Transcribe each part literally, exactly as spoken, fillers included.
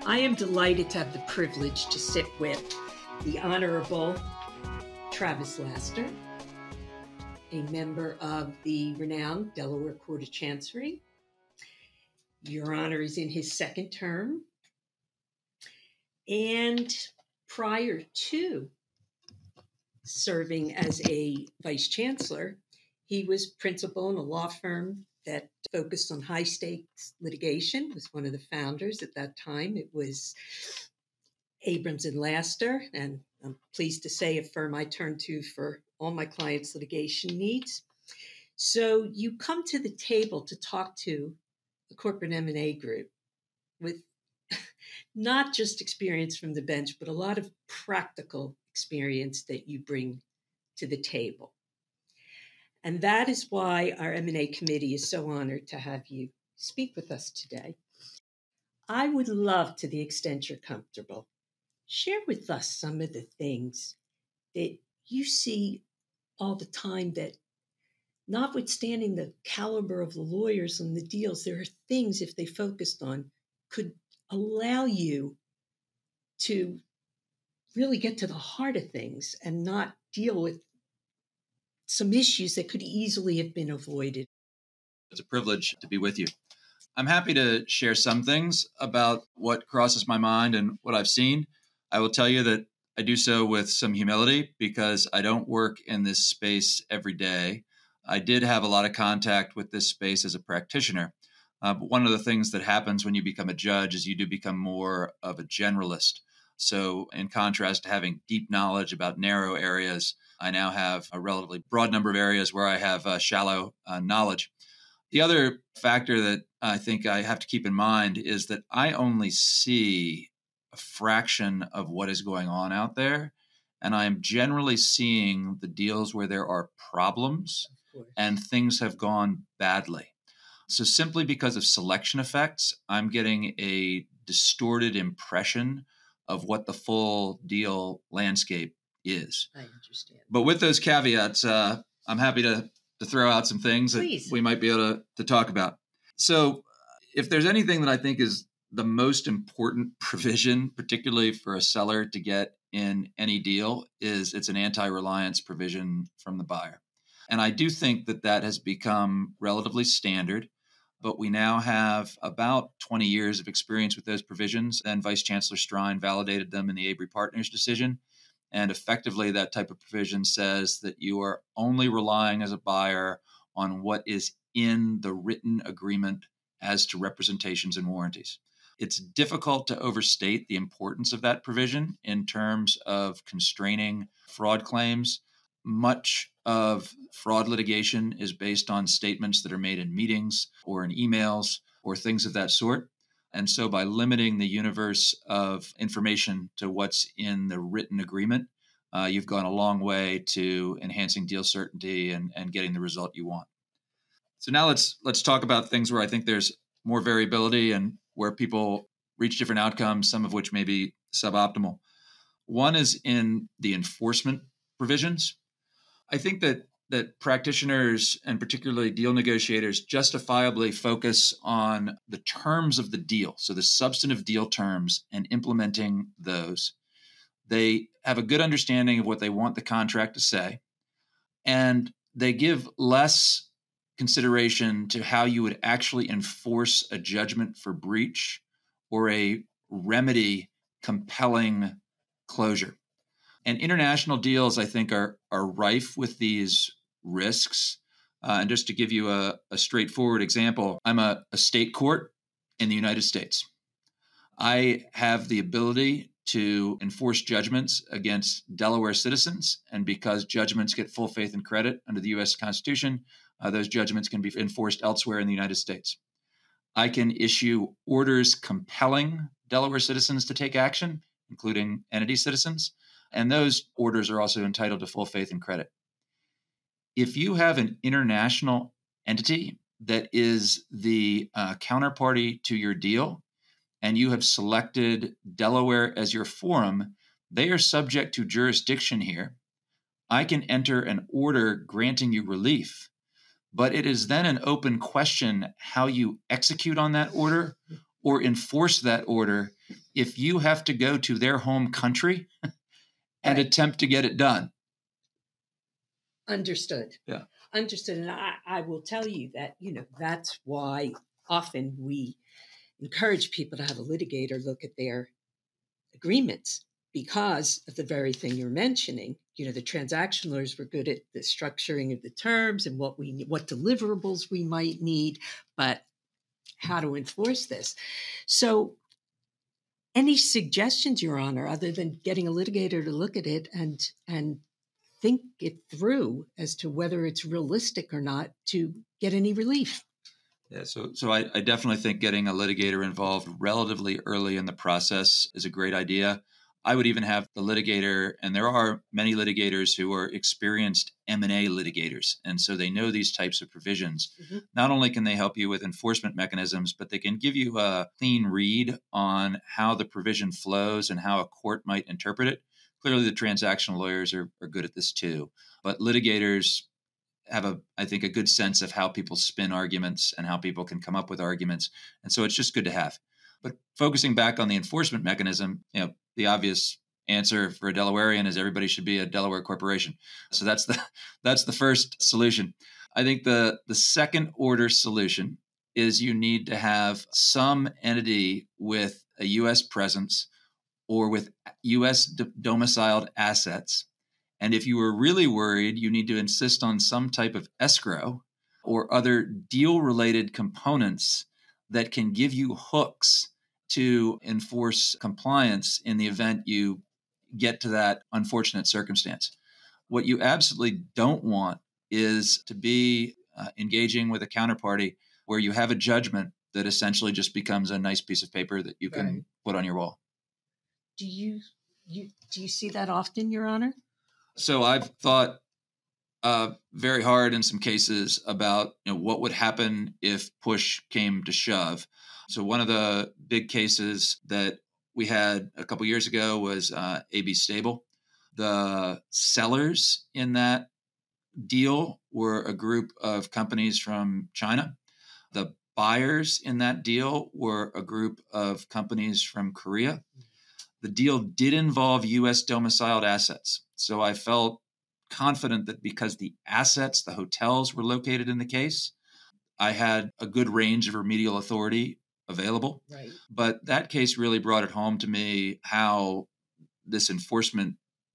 I am delighted to have the privilege to sit with the Honorable Travis Laster, a member of the renowned Delaware Court of Chancery. Your Honor is in his second term. And prior to serving as a vice chancellor, he was principal in a law firm that focused on high-stakes litigation, was one of the founders at that time. It was Abrams and Laster, and I'm pleased to say a firm I turn to for all my clients' litigation needs. So you come to the table to talk to the corporate M and A group with not just experience from the bench, but a lot of practical experience that you bring to the table. And that is why our M and A committee is so honored to have you speak with us today. I would love, to the extent you're comfortable, share with us some of the things that you see all the time that, notwithstanding the caliber of the lawyers and the deals, there are things, if they focused on, could allow you to really get to the heart of things and not deal with some issues that could easily have been avoided. It's a privilege to be with you. I'm happy to share some things about what crosses my mind and what I've seen. I will tell you that I do so with some humility because I don't work in this space every day. I did have a lot of contact with this space as a practitioner. Uh, but one of the things that happens when you become a judge is you do become more of a generalist. So in contrast to having deep knowledge about narrow areas, I now have a relatively broad number of areas where I have uh, shallow uh, knowledge. The other factor that I think I have to keep in mind is that I only see a fraction of what is going on out there. And I am generally seeing the deals where there are problems and things have gone badly. So simply because of selection effects, I'm getting a distorted impression of what the full deal landscape is. I understand. But with those caveats, uh, I'm happy to, to throw out some things Please. that we might be able to, to talk about. So if there's anything that I think is the most important provision, particularly for a seller to get in any deal, is it's an anti-reliance provision from the buyer. And I do think that that has become relatively standard, but we now have about twenty years of experience with those provisions. And Vice Chancellor Strine validated them in the Abry Partners decision. And effectively, that type of provision says that you are only relying as a buyer on what is in the written agreement as to representations and warranties. It's difficult to overstate the importance of that provision in terms of constraining fraud claims. Much of fraud litigation is based on statements that are made in meetings or in emails or things of that sort. And so by limiting the universe of information to what's in the written agreement, uh, you've gone a long way to enhancing deal certainty and, and getting the result you want. So now let's let's talk about things where I think there's more variability and where people reach different outcomes, some of which may be suboptimal. One is in the enforcement provisions. I think that that practitioners and particularly deal negotiators justifiably focus on the terms of the deal, so the substantive deal terms, and implementing those. They have a good understanding of what they want the contract to say, and they give less consideration to how you would actually enforce a judgment for breach or a remedy compelling closure. And international deals, I think, are are rife with these risks. Uh, and just to give you a, a straightforward example, I'm a, a state court in the United States. I have the ability to enforce judgments against Delaware citizens. And because judgments get full faith and credit under the U S Constitution, uh, those judgments can be enforced elsewhere in the United States. I can issue orders compelling Delaware citizens to take action, including entity citizens. And those orders are also entitled to full faith and credit. If you have an international entity that is the uh, counterparty to your deal, and you have selected Delaware as your forum, they are subject to jurisdiction here. I can enter an order granting you relief, but it is then an open question how you execute on that order or enforce that order if you have to go to their home country and Right. attempt to get it done. Understood. Yeah. Understood. And I, I will tell you that, you know, that's why often we encourage people to have a litigator look at their agreements because of the very thing you're mentioning. You know, the transaction lawyers were good at the structuring of the terms and what we what deliverables we might need, but how to enforce this. So any suggestions, Your Honor, other than getting a litigator to look at it and and think it through as to whether it's realistic or not to get any relief? Yeah, so so I, I definitely think getting a litigator involved relatively early in the process is a great idea. I would even have the litigator, and there are many litigators who are experienced M and A litigators, and so they know these types of provisions. Mm-hmm. Not only can they help you with enforcement mechanisms, but they can give you a clean read on how the provision flows and how a court might interpret it. Clearly, the transactional lawyers are, are good at this too, but litigators have a, I think, a good sense of how people spin arguments and how people can come up with arguments. And so it's just good to have. But focusing back on the enforcement mechanism, you know, the obvious answer for a Delawarean is everybody should be a Delaware corporation. So that's the that's the first solution. I think the the second order solution is you need to have some entity with a U S presence or with U S d- domiciled assets. And if you were really worried, you need to insist on some type of escrow or other deal-related components that can give you hooks to enforce compliance in the event you get to that unfortunate circumstance. What you absolutely don't want is to be uh, engaging with a counterparty where you have a judgment that essentially just becomes a nice piece of paper that you can Right. put on your wall. Do you, you do you see that often, Your Honor? So I've thought uh, very hard in some cases about, you know, what would happen if push came to shove. So one of the big cases that we had a couple years ago was uh, A B Stable. The sellers in that deal were a group of companies from China. The buyers in that deal were a group of companies from Korea. The deal did involve U S domiciled assets. So I felt confident that because the assets, the hotels were located in the case, I had a good range of remedial authority available. Right. But that case really brought it home to me how this enforcement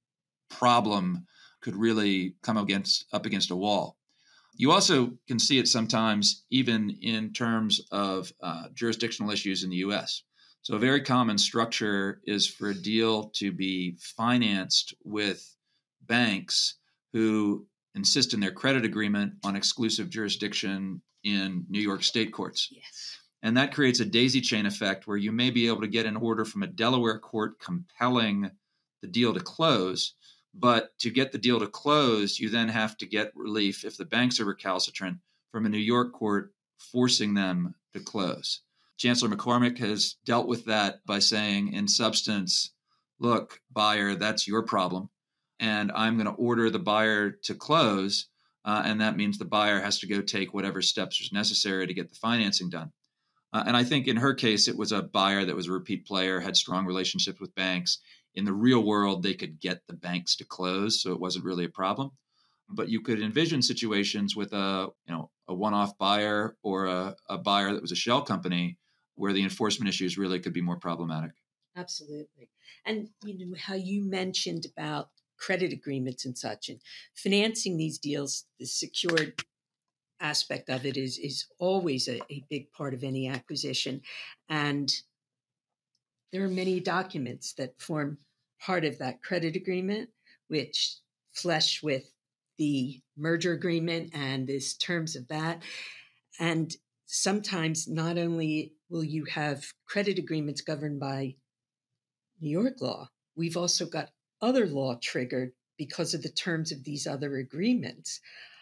problem could really come against up against a wall. You also can see it sometimes even in terms of uh, jurisdictional issues in the U S. So a very common structure is for a deal to be financed with banks who insist in their credit agreement on exclusive jurisdiction in New York state courts. Yes. And that creates a daisy chain effect where you may be able to get an order from a Delaware court compelling the deal to close. But to get the deal to close, you then have to get relief if the banks are recalcitrant from a New York court forcing them to close. Chancellor McCormick has dealt with that by saying, in substance, look, buyer, that's your problem. And I'm going to order the buyer to close. Uh, and that means the buyer has to go take whatever steps are necessary to get the financing done. Uh, and I think in her case, it was a buyer that was a repeat player, had strong relationships with banks. In the real world, they could get the banks to close, so it wasn't really a problem. But you could envision situations with a, you know, a one-off buyer or a, a buyer that was a shell company where the enforcement issues really could be more problematic. Absolutely. And you know how you mentioned about credit agreements and such, and financing these deals, the secured aspect of it is is always a, a big part of any acquisition. And there are many documents that form part of that credit agreement, which flesh with the merger agreement and the terms of that. And sometimes not only will you have credit agreements governed by New York law, we've also got other law triggered because of the terms of these other agreements.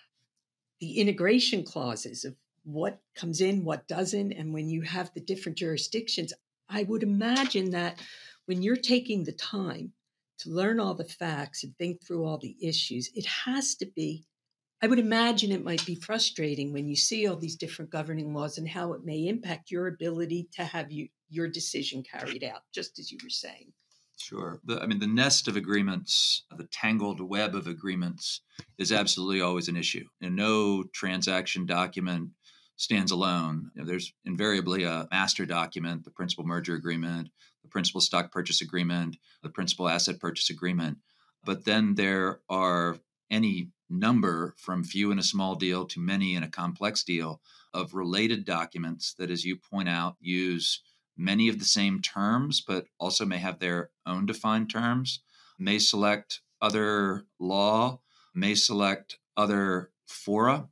The integration clauses of what comes in, what doesn't, and when you have the different jurisdictions, I would imagine that when you're taking the time to learn all the facts and think through all the issues, it has to be, I would imagine it might be frustrating when you see all these different governing laws and how it may impact your ability to have you, your decision carried out, just as you were saying. Sure. The, I mean, the nest of agreements, the tangled web of agreements is absolutely always an issue. And no transaction document stands alone. You know, there's invariably a master document, the principal merger agreement, the principal stock purchase agreement, the principal asset purchase agreement. But then there are any number from few in a small deal to many in a complex deal of related documents that, as you point out, use many of the same terms, but also may have their own defined terms, may select other law, may select other fora.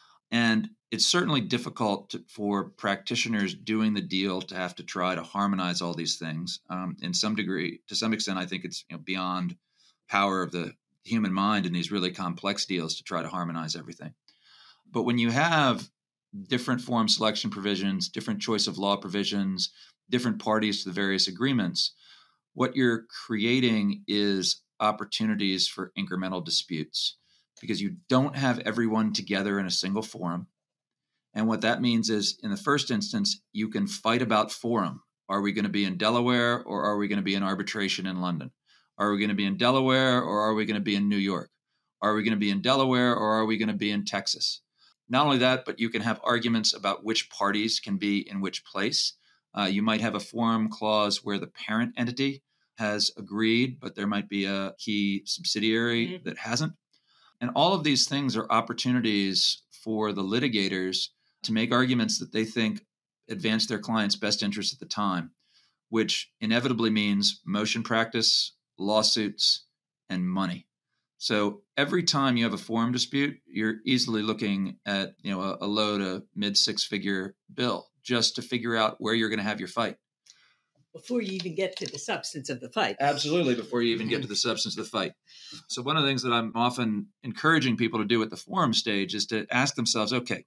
And it's certainly difficult to, for practitioners doing the deal to have to try to harmonize all these things. Um, in some degree, to some extent, I think it's you know, beyond power of the human mind in these really complex deals to try to harmonize everything. But when you have different forum selection provisions, different choice of law provisions, different parties to the various agreements, what you're creating is opportunities for incremental disputes because you don't have everyone together in a single forum. And what that means is, in the first instance, you can fight about forum. Are we going to be in Delaware or are we going to be in arbitration in London? Are we going to be in Delaware or are we going to be in New York? Are we going to be in Delaware or are we going to be in Texas? Not only that, but you can have arguments about which parties can be in which place. Uh, you might have a forum clause where the parent entity has agreed, but there might be a key subsidiary mm-hmm. that hasn't. And all of these things are opportunities for the litigators to make arguments that they think advance their client's best interest at the time, which inevitably means motion practice, lawsuits, and money. So every time you have a forum dispute, you're easily looking at you know a, a low to mid six-figure bill just to figure out where you're going to have your fight. Before you even get to the substance of the fight. Absolutely, before you even get to the substance of the fight. So one of the things that I'm often encouraging people to do at the forum stage is to ask themselves, okay,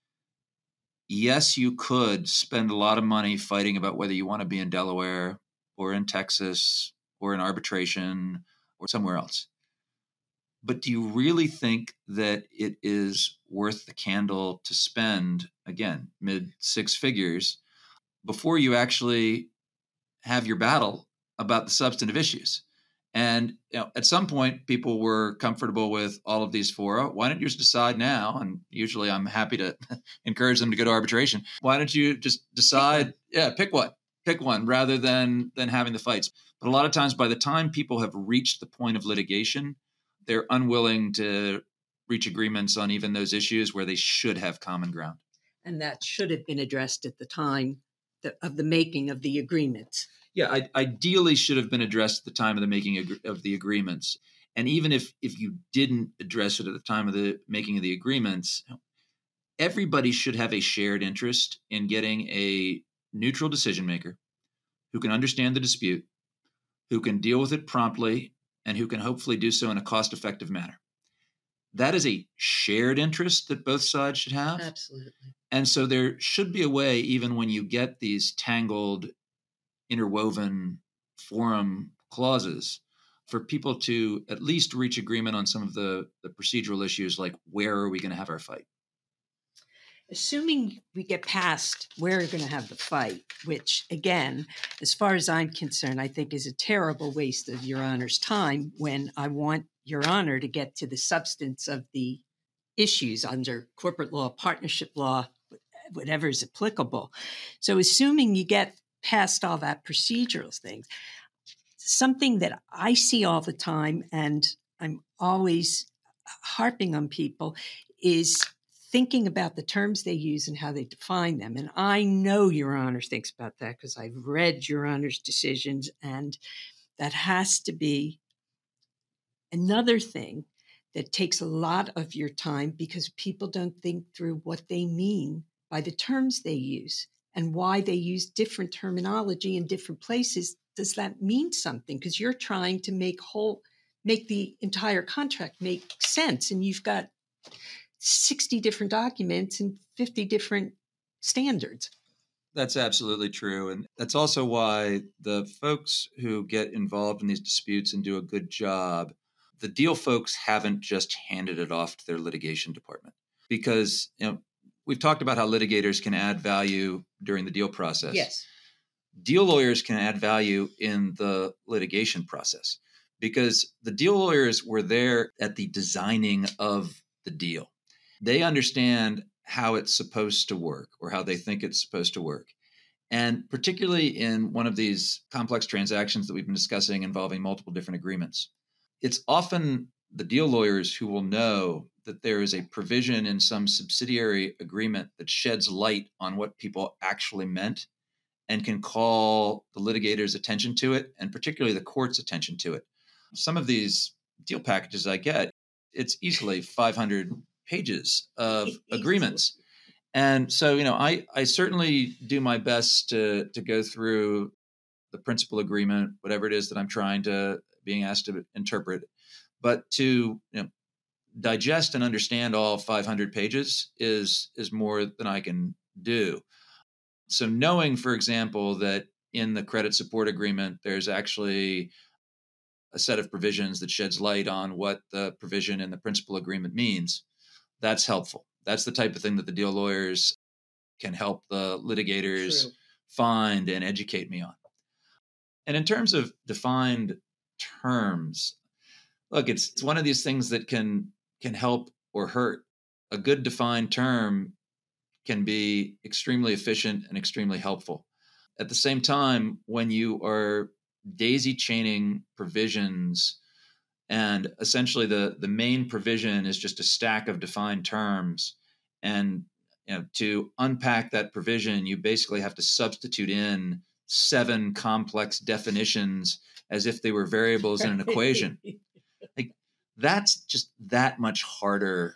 yes, you could spend a lot of money fighting about whether you want to be in Delaware or in Texas or in arbitration or somewhere else. But do you really think that it is worth the candle to spend, again, mid six figures before you actually have your battle about the substantive issues? And you know, at some point, people were comfortable with all of these fora. Why don't you just decide now? And usually I'm happy to encourage them to go to arbitration. Why don't you just decide, yeah, pick one, pick one rather than, than having the fights. But a lot of times by the time people have reached the point of litigation, they're unwilling to reach agreements on even those issues where they should have common ground. And that should have been addressed at the time of the making of the agreements. Yeah, I, ideally should have been addressed at the time of the making of, of the agreements. And even if, if you didn't address it at the time of the making of the agreements, everybody should have a shared interest in getting a neutral decision maker who can understand the dispute, who can deal with it promptly, and who can hopefully do so in a cost-effective manner. That is a shared interest that both sides should have. Absolutely. And so there should be a way, even when you get these tangled, interwoven forum clauses, for people to at least reach agreement on some of the, the procedural issues, like where are we going to have our fight? Assuming we get past where we're going to have the fight, which, again, as far as I'm concerned, I think is a terrible waste of Your Honor's time when I want Your Honor to get to the substance of the issues under corporate law, partnership law, whatever is applicable. So assuming you get past all that procedural things, something that I see all the time, and I'm always harping on people, is thinking about the terms they use and how they define them. And I know Your Honor thinks about that because I've read Your Honor's decisions, and that has to be another thing that takes a lot of your time because people don't think through what they mean by the terms they use and why they use different terminology in different places. Does that mean something? Because you're trying to make whole, make the entire contract make sense, and you've got sixty different documents and fifty different standards. That's absolutely true. And that's also why the folks who get involved in these disputes and do a good job, the deal folks haven't just handed it off to their litigation department. Because, you know, we've talked about how litigators can add value during the deal process. Yes. deal lawyers can add value in the litigation process because the deal lawyers were there at the designing of the deal. They understand how it's supposed to work or how they think it's supposed to work. And particularly in one of these complex transactions that we've been discussing involving multiple different agreements, it's often the deal lawyers who will know that there is a provision in some subsidiary agreement that sheds light on what people actually meant and can call the litigator's attention to it, and particularly the court's attention to it. Some of these deal packages I get, it's easily five hundred pages of agreements. And so, you know, I, I certainly do my best to, to go through the principal agreement, whatever it is that I'm trying to, being asked to interpret. But to, you know, digest and understand all five hundred pages is, is more than I can do. So knowing, for example, that in the credit support agreement, there's actually a set of provisions that sheds light on what the provision in the principal agreement means, that's helpful. That's the type of thing that the deal lawyers can help the litigators True. Find and educate me on. And in terms of defined terms, look, it's, it's one of these things that can can help or hurt. A good defined term can be extremely efficient and extremely helpful. At the same time, when you are daisy chaining provisions and essentially the, the main provision is just a stack of defined terms, and you know, to unpack that provision, you basically have to substitute in seven complex definitions as if they were variables in an equation. Like, that's just that much harder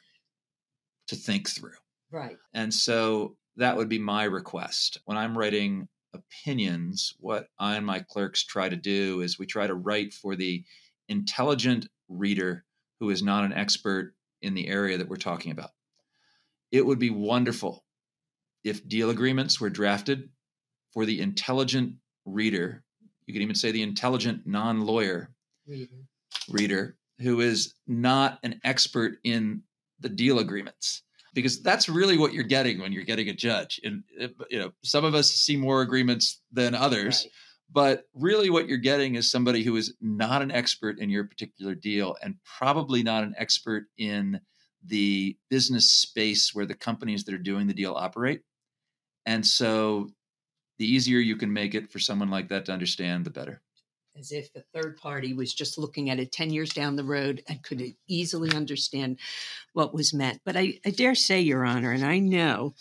to think through. Right. And so that would be my request. When I'm writing opinions, what I and my clerks try to do is we try to write for the intelligent reader who is not an expert in the area that we're talking about. It would be wonderful if deal agreements were drafted for the intelligent reader. You could even say the intelligent non-lawyer reader, reader who is not an expert in the deal agreements. Because that's really what you're getting when you're getting a judge. And you know, some of us see more agreements than others, right. But really what you're getting is somebody who is not an expert in your particular deal and probably not an expert in the business space where the companies that are doing the deal operate. And so the easier you can make it for someone like that to understand, the better. As if a third party was just looking at it ten years down the road and could easily understand what was meant. But I, I dare say, Your Honor, and I know,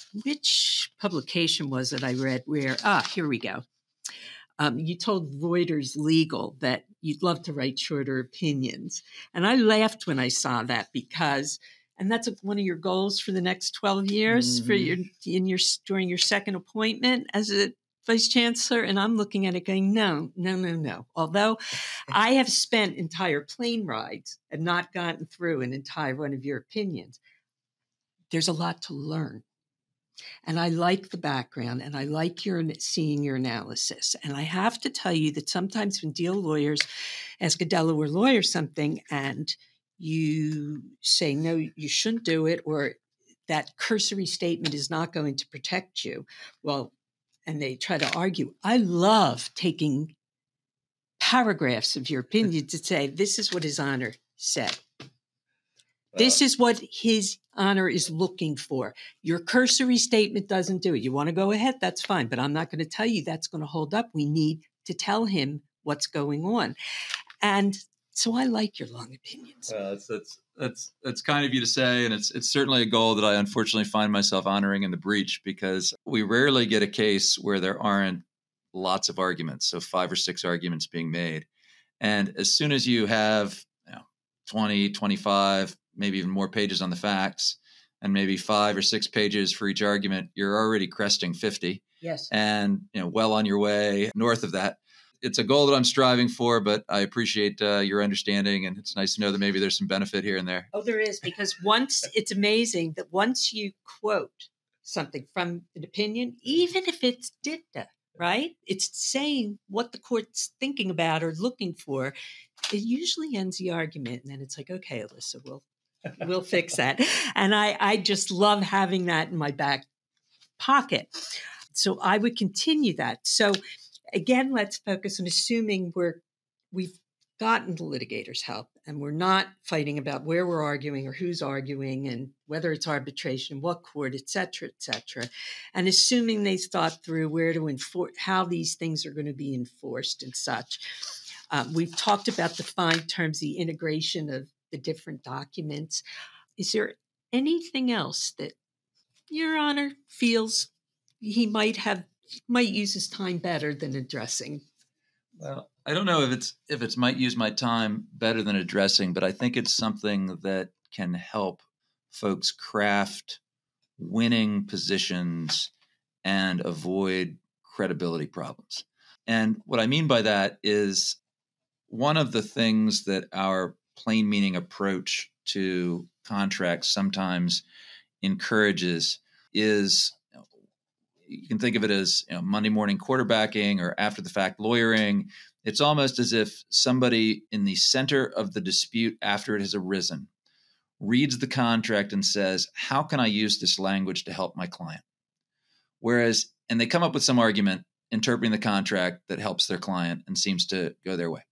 which publication was it I read where, ah, here we go. Um, you told Reuters Legal that you'd love to write shorter opinions. And I laughed when I saw that because, and that's one of your goals for the next twelve years mm-hmm. for your, in your, during your second appointment as a Vice Chancellor, and I'm looking at it going, no, no, no, no. Although I have spent entire plane rides and not gotten through an entire one of your opinions, there's a lot to learn. And I like the background, and I like your seeing your analysis. And I have to tell you that sometimes when deal lawyers ask a Delaware lawyer something, and you say, no, you shouldn't do it, or that cursory statement is not going to protect you, well, and they try to argue. I love taking paragraphs of your opinion to say, this is what His Honor said. This is what His Honor is looking for. Your cursory statement doesn't do it. You want to go ahead? That's fine. But I'm not going to tell you that's going to hold up. We need to tell him what's going on. And so I like your long opinions. Well, that's, that's, that's, that's kind of you to say. And it's, it's certainly a goal that I unfortunately find myself honoring in the breach, because we rarely get a case where there aren't lots of arguments. So five or six arguments being made. And as soon as you have you know, twenty, twenty-five, maybe even more pages on the facts, and maybe five or six pages for each argument, you're already cresting fifty. Yes. And you know, well on your way north of that. It's a goal that I'm striving for, but I appreciate uh, your understanding, and it's nice to know that maybe there's some benefit here and there. Oh, there is, because once it's amazing that once you quote something from an opinion, even if it's dicta, right? It's saying what the court's thinking about or looking for. It usually ends the argument, and then it's like, okay, Alyssa, we'll we'll fix that. And I, I just love having that in my back pocket. So I would continue that. So again, let's focus on assuming we're, we've gotten the litigator's help and we're not fighting about where we're arguing or who's arguing and whether it's arbitration, what court, et cetera, et cetera. And assuming they've thought through where to enforce, how these things are going to be enforced and such. Um, we've talked about defined terms, the integration of the different documents. Is there anything else that Your Honor feels he might have, might use his time better than addressing? Well, I don't know if it's if it's might use my time better than addressing, but I think it's something that can help folks craft winning positions and avoid credibility problems. And what I mean by that is one of the things that our plain meaning approach to contracts sometimes encourages is, you can think of it as, you know, Monday morning quarterbacking or after the fact lawyering. It's almost as if somebody in the center of the dispute after it has arisen reads the contract and says, how can I use this language to help my client? Whereas, and they come up with some argument interpreting the contract that helps their client and seems to go their way.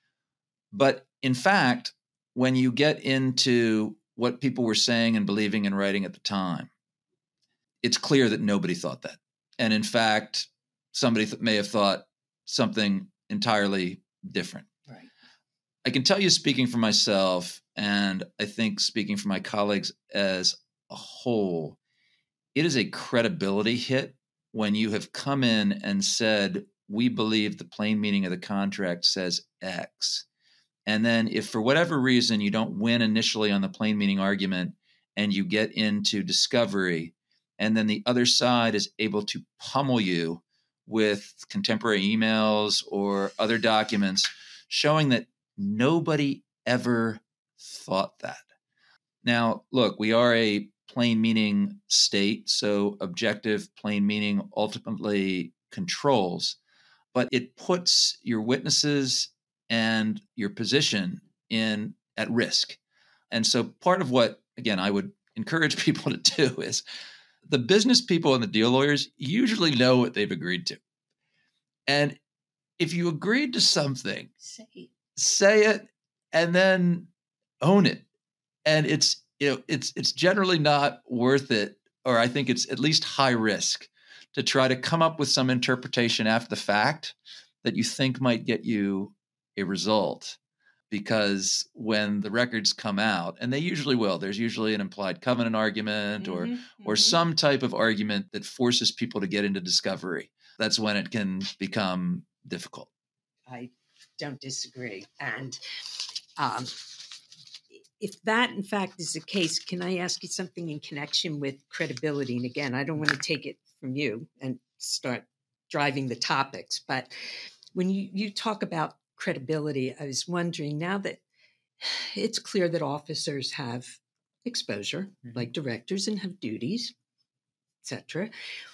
But in fact, when you get into what people were saying and believing and writing at the time, it's clear that nobody thought that. And in fact, somebody th- may have thought something entirely different. Right. I can tell you, speaking for myself, and I think speaking for my colleagues as a whole, it is a credibility hit when you have come in and said, we believe the plain meaning of the contract says X. And then if for whatever reason you don't win initially on the plain meaning argument and you get into discovery, and then the other side is able to pummel you with contemporary emails or other documents showing that nobody ever thought that. Now, look, we are a plain meaning state, so objective plain meaning ultimately controls, but it puts your witnesses and your position in at risk. And so part of what, again, I would encourage people to do is the business people and the deal lawyers usually know what they've agreed to. And if you agreed to something, Say it. say it and then own it. And it's, you know, it's it's generally not worth it, or I think it's at least high risk to try to come up with some interpretation after the fact that you think might get you a result. Because when the records come out, and they usually will, there's usually an implied covenant argument or Mm-hmm, or mm-hmm. some type of argument that forces people to get into discovery. That's when it can become difficult. I don't disagree. And um, if that, in fact, is the case, can I ask you something in connection with credibility? And again, I don't want to take it from you and start driving the topics, but when you, you talk about credibility, I was wondering, now that it's clear that officers have exposure, mm-hmm. like directors, and have duties, et cetera,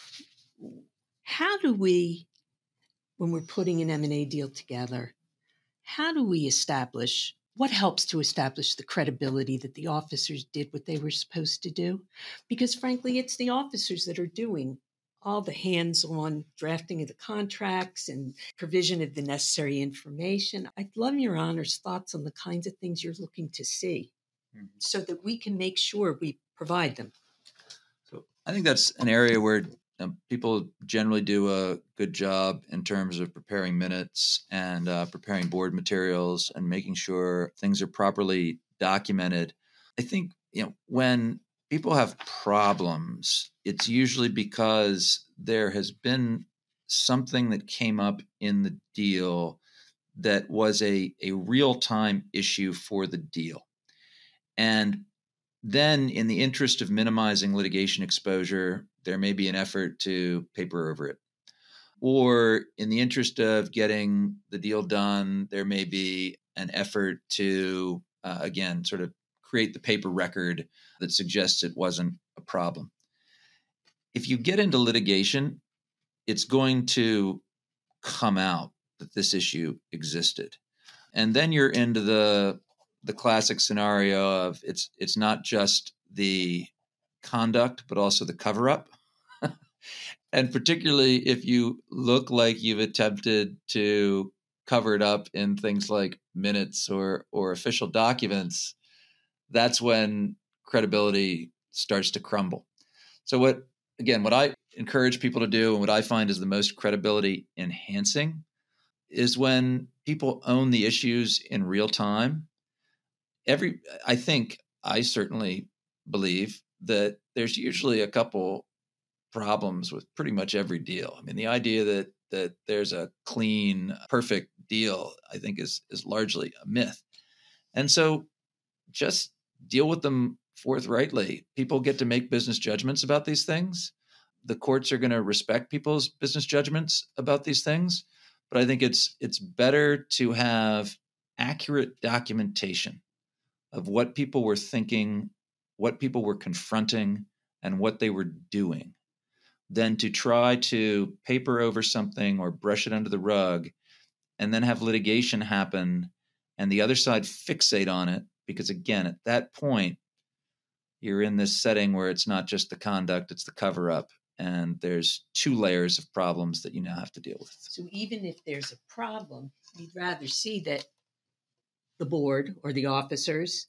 how do we, when we're putting an M and A deal together, how do we establish, what helps to establish the credibility that the officers did what they were supposed to do? Because frankly, it's the officers that are doing all the hands-on drafting of the contracts and provision of the necessary information. I'd love Your Honor's thoughts on the kinds of things you're looking to see, mm-hmm. so that we can make sure we provide them. So I think that's an area where um, people generally do a good job in terms of preparing minutes and uh, preparing board materials and making sure things are properly documented. I think, you know, when people have problems, it's usually because there has been something that came up in the deal that was a, a real-time issue for the deal. And then in the interest of minimizing litigation exposure, there may be an effort to paper over it. Or in the interest of getting the deal done, there may be an effort to, uh, again, sort of create the paper record that suggests it wasn't a problem. If you get into litigation, it's going to come out that this issue existed. And then you're into the the classic scenario of it's it's not just the conduct, but also the cover-up. and particularly if you look like you've attempted to cover it up in things like minutes or or official documents, that's when credibility starts to crumble. So what, again, what I encourage people to do and what I find is the most credibility enhancing is when people own the issues in real time. Every, I think, I certainly believe that there's usually a couple problems with pretty much every deal. I mean, the idea that that there's a clean, perfect deal, I think is is largely a myth. And so just deal with them forthrightly. People get to make business judgments about these things. The courts are going to respect people's business judgments about these things. But I think it's it's better to have accurate documentation of what people were thinking, what people were confronting, and what they were doing, than to try to paper over something or brush it under the rug and then have litigation happen and the other side fixate on it. Because again, at that point, you're in this setting where it's not just the conduct, it's the cover up. And there's two layers of problems that you now have to deal with. So even if there's a problem, you'd rather see that the board or the officers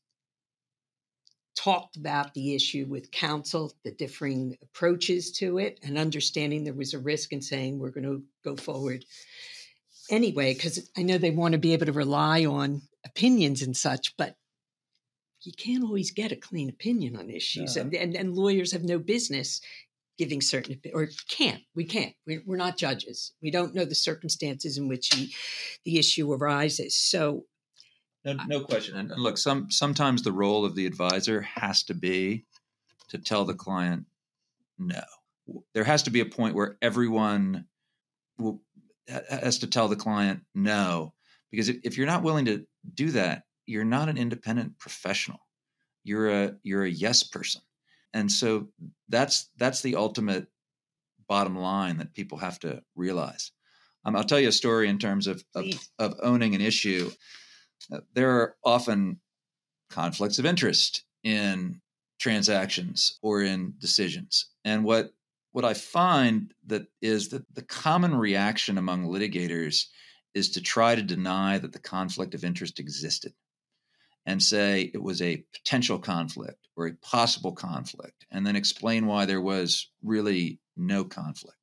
talked about the issue with counsel, the differing approaches to it, and understanding there was a risk and saying we're going to go forward anyway, because I know they want to be able to rely on opinions and such, but you can't always get a clean opinion on issues. No. And, and, and lawyers have no business giving certain, or can't, we can't, we're, we're not judges. We don't know the circumstances in which he, the issue arises. So No, no question. And look, some sometimes the role of the advisor has to be to tell the client no. There has to be a point where everyone will, has to tell the client no, because if, if you're not willing to do that, you're not an independent professional. You're a you're a yes person, and so that's that's the ultimate bottom line that people have to realize. Um, I'll tell you a story in terms of of, of owning an issue. Uh, there are often conflicts of interest in transactions or in decisions. And what what I find that is that the common reaction among litigators is to try to deny that the conflict of interest existed and say it was a potential conflict or a possible conflict, and then explain why there was really no conflict.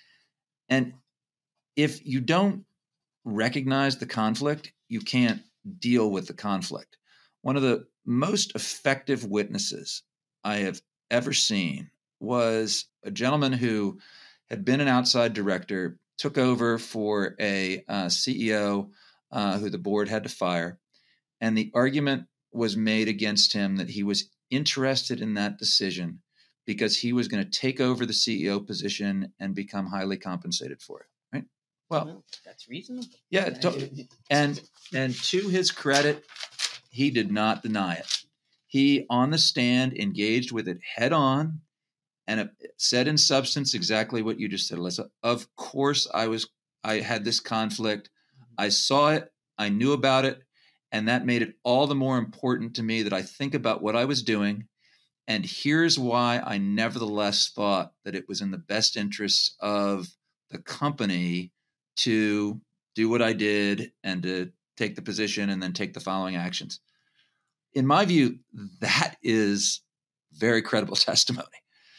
And if you don't recognize the conflict, you can't deal with the conflict. One of the most effective witnesses I have ever seen was a gentleman who had been an outside director, took over for a uh, C E O uh, who the board had to fire. And the argument was made against him that he was interested in that decision because he was going to take over the C E O position and become highly compensated for it. Right? Well, well that's reasonable. Yeah. To, and, and to his credit, he did not deny it. He, on the stand, engaged with it head on and said in substance exactly what you just said, Alyssa. Of course, I was, I had this conflict. I saw it. I knew about it. And that made it all the more important to me that I think about what I was doing. And here's why I nevertheless thought that it was in the best interests of the company to do what I did and to take the position and then take the following actions. In my view, that is very credible testimony.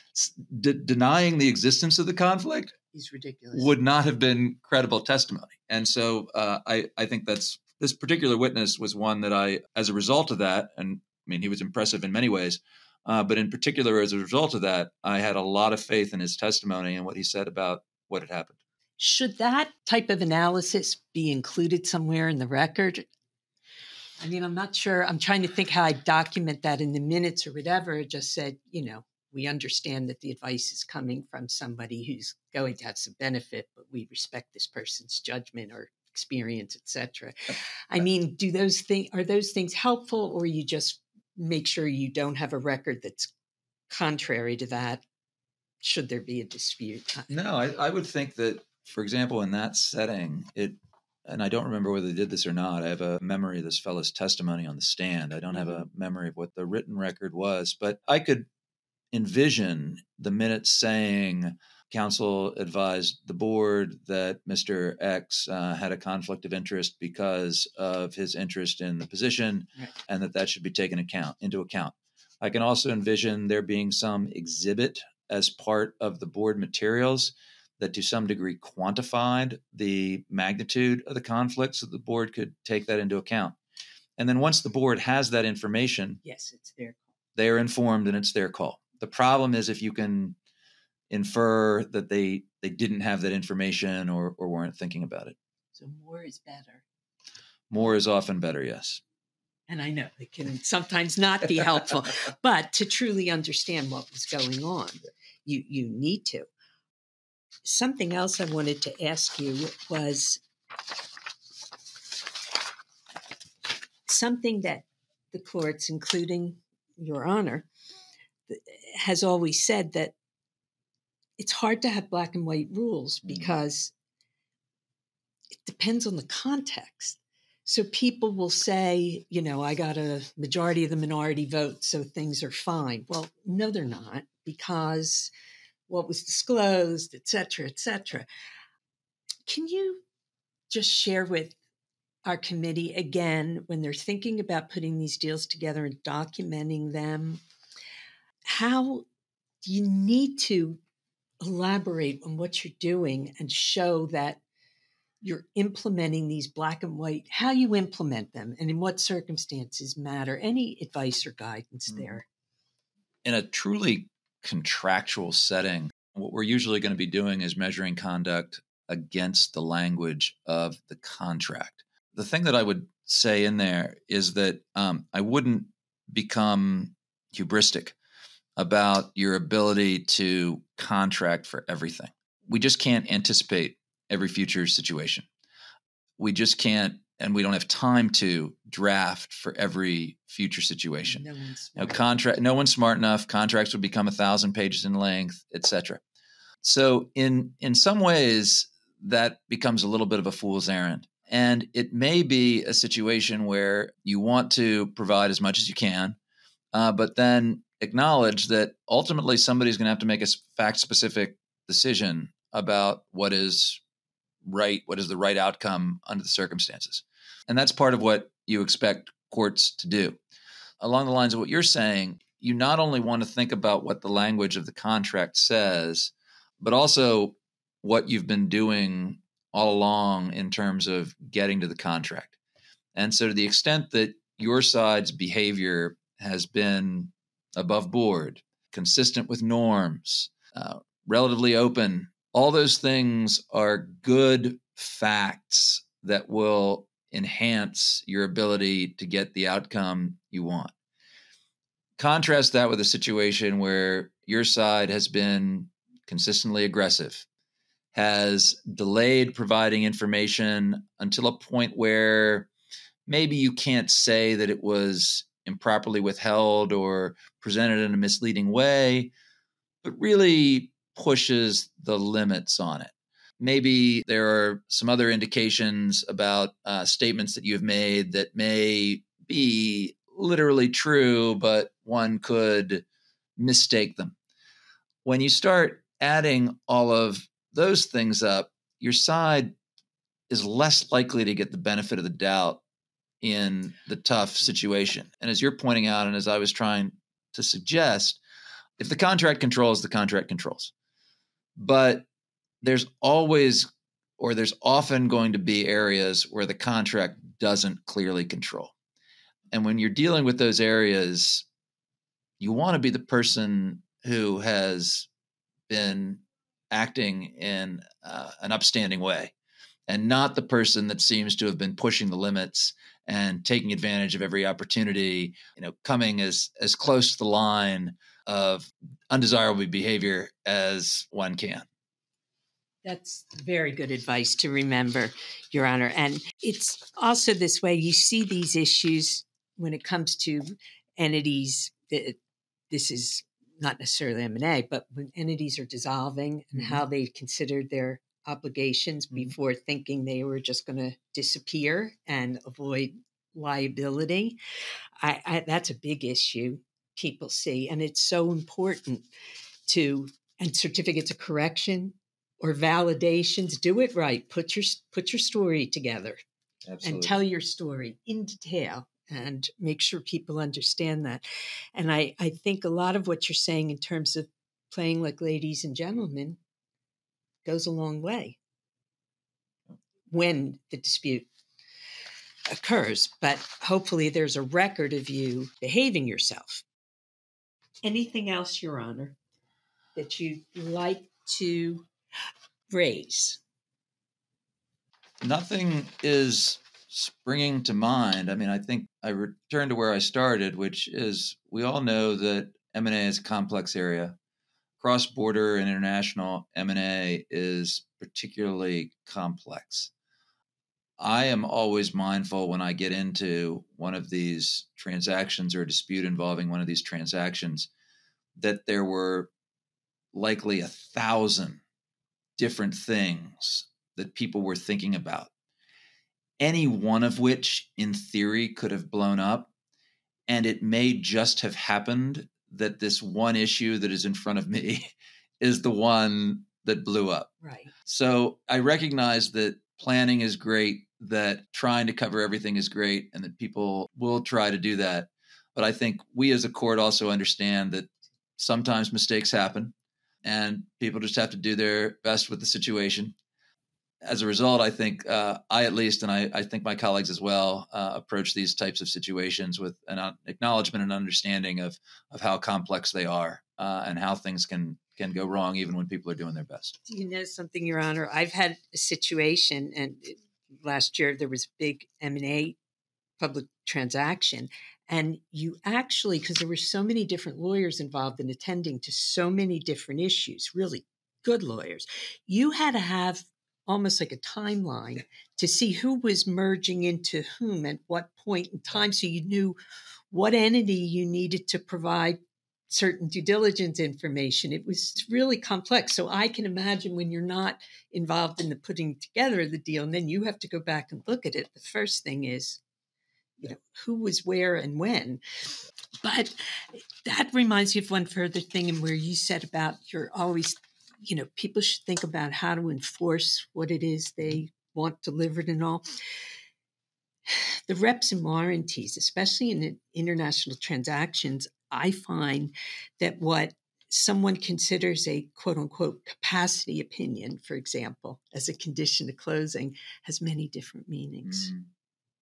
D- denying the existence of the conflict is ridiculous. Would not have been credible testimony. And so uh, I, I think that's, this particular witness was one that I, as a result of that, and I mean, he was impressive in many ways, uh, but in particular, as a result of that, I had a lot of faith in his testimony and what he said about what had happened. Should that type of analysis be included somewhere in the record? I mean, I'm not sure. I'm trying to think how I document that in the minutes or whatever. It just said, you know, we understand that the advice is coming from somebody who's going to have some benefit, but we respect this person's judgment or experience, et cetera. I mean, do those things, are those things helpful, or you just make sure you don't have a record that's contrary to that, should there be a dispute? No, I, I would think that, for example, in that setting, it, and I don't remember whether they did this or not. I have a memory of this fellow's testimony on the stand. I don't have a memory of what the written record was, but I could envision the minutes saying, counsel advised the board that Mister X uh, had a conflict of interest because of his interest in the position, right, and that that should be taken account into account. I can also envision there being some exhibit as part of the board materials that to some degree quantified the magnitude of the conflict so the board could take that into account. And then once the board has that information, yes, it's their call. They are informed and it's their call. The problem is if you can infer that they they didn't have that information or or weren't thinking about it. So more is better. More is often better, yes. And I know it can sometimes not be helpful, but to truly understand what was going on, you you need to. Something else I wanted to ask you was something that the courts, including Your Honor, has always said that it's hard to have black and white rules because it depends on the context. So people will say, you know, I got a majority of the minority vote, so things are fine. Well, no, they're not, because what was disclosed, et cetera, et cetera. Can you just share with our committee again, when they're thinking about putting these deals together and documenting them, how you need to elaborate on what you're doing and show that you're implementing these black and white, how you implement them and in what circumstances matter? Any advice or guidance there? In a truly contractual setting, what we're usually going to be doing is measuring conduct against the language of the contract. The thing that I would say in there is that um, I wouldn't become hubristic about your ability to contract for everything. We just can't anticipate every future situation. We just can't, and we don't have time to draft for every future situation. No one's no smart. contract. No one's smart enough. Contracts would become a thousand pages in length, et cetera. So, in in some ways, that becomes a little bit of a fool's errand. And it may be a situation where you want to provide as much as you can, uh, but then acknowledge that ultimately somebody's going to have to make a fact-specific decision about what is right, what is the right outcome under the circumstances. And that's part of what you expect courts to do. Along the lines of what you're saying, you not only want to think about what the language of the contract says, but also what you've been doing all along in terms of getting to the contract. And so to the extent that your side's behavior has been above board, consistent with norms, uh, relatively open, all those things are good facts that will enhance your ability to get the outcome you want. Contrast that with a situation where your side has been consistently aggressive, has delayed providing information until a point where maybe you can't say that it was improperly withheld or presented in a misleading way, but really pushes the limits on it. Maybe there are some other indications about uh, statements that you've made that may be literally true, but one could mistake them. When you start adding all of those things up, your side is less likely to get the benefit of the doubt in the tough situation. And as you're pointing out, and as I was trying to suggest, if the contract controls, the contract controls. But there's always, or there's often going to be areas where the contract doesn't clearly control. And when you're dealing with those areas, you want to be the person who has been acting in uh, an upstanding way, and not the person that seems to have been pushing the limits and taking advantage of every opportunity, you know, coming as as close to the line of undesirable behavior as one can. That's very good advice to remember, Your Honor. And it's also this way, you see these issues when it comes to entities. This is not necessarily M and A, but when entities are dissolving and mm-hmm. how they considered their obligations mm-hmm. before thinking they were just going to disappear and avoid liability. I, I, that's a big issue people see. And it's so important to and certificates of correction or validations. Do it right. Put your put your story together. Absolutely. And tell your story in detail and make sure people understand that. And I, I think a lot of what you're saying in terms of playing like ladies and gentlemen goes a long way when the dispute occurs. But hopefully there's a record of you behaving yourself. Anything else, Your Honor, that you'd like to raise? Nothing is springing to mind. I mean, I think I return to where I started, which is we all know that M and A is a complex area. Cross-border and international M and A is particularly complex. I am always mindful when I get into one of these transactions or a dispute involving one of these transactions that there were likely a thousand different things that people were thinking about, any one of which in theory could have blown up. And it may just have happened that this one issue that is in front of me is the one that blew up. Right. So I recognize that planning is great, that trying to cover everything is great, and that people will try to do that. But I think we as a court also understand that sometimes mistakes happen and people just have to do their best with the situation. As a result, I think uh, I at least, and I, I think my colleagues as well, uh, approach these types of situations with an acknowledgement and understanding of of how complex they are uh, and how things can can go wrong even when people are doing their best. Do you know something, Your Honor? I've had a situation, and last year there was a big M and A public transaction, and you actually, because there were so many different lawyers involved in attending to so many different issues, really good lawyers, you had to have almost like a timeline to see who was merging into whom at what point in time, so you knew what entity you needed to provide certain due diligence information. It was really complex. So I can imagine when you're not involved in the putting together of the deal, and then you have to go back and look at it. The first thing is, you know, who was where and when. But that reminds me of one further thing, and where you said about you're always, you know, people should think about how to enforce what it is they want delivered and all. The reps and warranties, especially in international transactions, I find that what someone considers a quote unquote capacity opinion, for example, as a condition to closing, has many different meanings. Mm.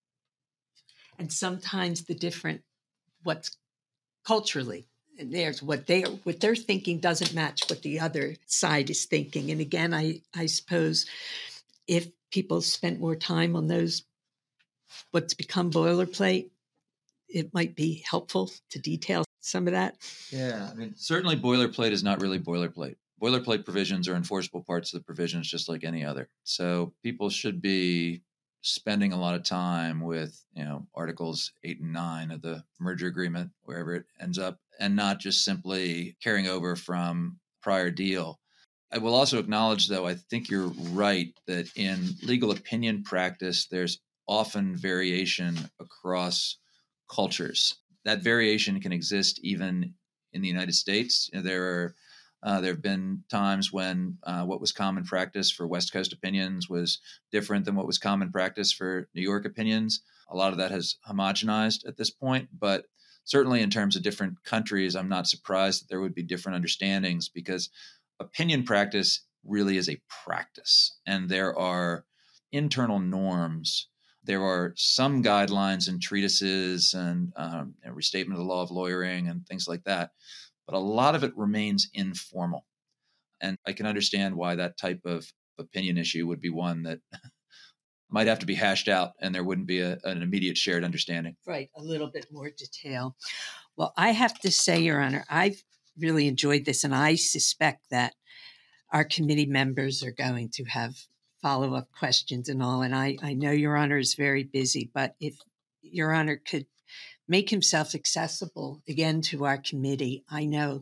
And sometimes the different, what's culturally, and there's what they what they're thinking doesn't match what the other side is thinking. And again, I I suppose if people spent more time on those, what's become boilerplate, it might be helpful to detail some of that. Yeah, I mean, certainly boilerplate is not really boilerplate. Boilerplate provisions are enforceable parts of the provisions just like any other. So people should be spending a lot of time with, you know, Articles eight and nine of the merger agreement, wherever it ends up, and not just simply carrying over from prior deal. I will also acknowledge, though, I think you're right that in legal opinion practice, there's often variation across cultures. That variation can exist even in the United States. There are uh, there have been times when uh, what was common practice for West Coast opinions was different than what was common practice for New York opinions. A lot of that has homogenized at this point, but certainly in terms of different countries, I'm not surprised that there would be different understandings, because opinion practice really is a practice, and there are internal norms. There are some guidelines and treatises and um, a restatement of the law of lawyering and things like that, but a lot of it remains informal. And I can understand why that type of opinion issue would be one that might have to be hashed out, and there wouldn't be a, an immediate shared understanding. Right, a little bit more detail. Well, I have to say, Your Honor, I've really enjoyed this, and I suspect that our committee members are going to have follow-up questions and all. And I, I know Your Honor is very busy, but if Your Honor could make himself accessible again to our committee, I know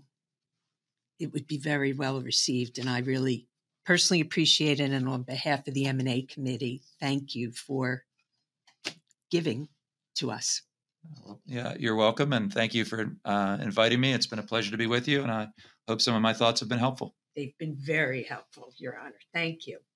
it would be very well received. And I really personally appreciate it. And on behalf of the M and A committee, thank you for giving to us. Yeah, you're welcome. And thank you for uh, inviting me. It's been a pleasure to be with you. And I hope some of my thoughts have been helpful. They've been very helpful, Your Honor. Thank you.